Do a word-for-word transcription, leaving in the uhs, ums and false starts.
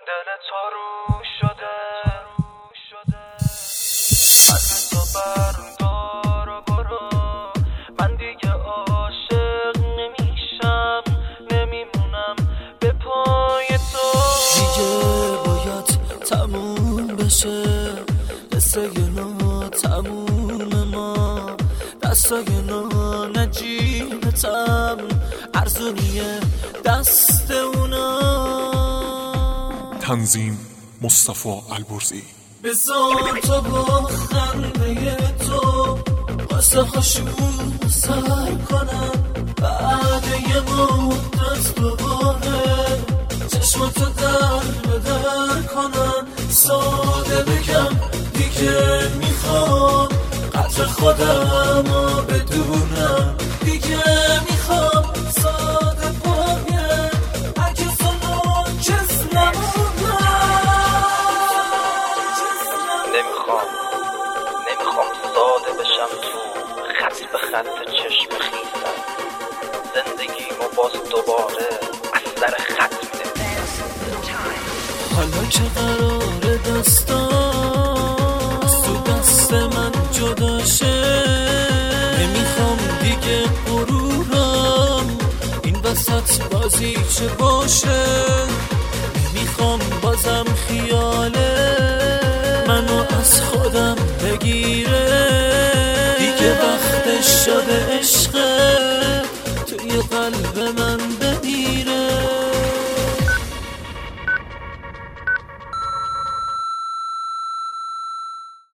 دل تو رو شده از تو بردار و برو، من دیگه عاشق نمیشم، نمیمونم به پای تو. دیگه باید تموم بشه قصه نو تموم ما، دستای نو نجیبتم ارزونیه دست اونا. تنظیم مصطفی البرزی. بذار تو با خنده تو قصه هاشون سر کنم، بعد یه مدت دوباره چشماتو در به در کنم. ساده بگم دیگه میخوام قدر خودم رو بدونم، دیگه میخوام ساده باید اگه زمان چیز نمونم. نمیخوام نمیخوام ساده بشم تو خط به خط چشم خیزم، زندگیمو باز دوباره از سر خط میده. حالا که قرار دستان از تو دست من جدا شه، نمیخوام دیگه غرورم این وسط بازی چه باشه. نمیخوام بازم خیاله منو از خودم بگیره، دیگه وقتش شده عشقه توی قلب من بمیره.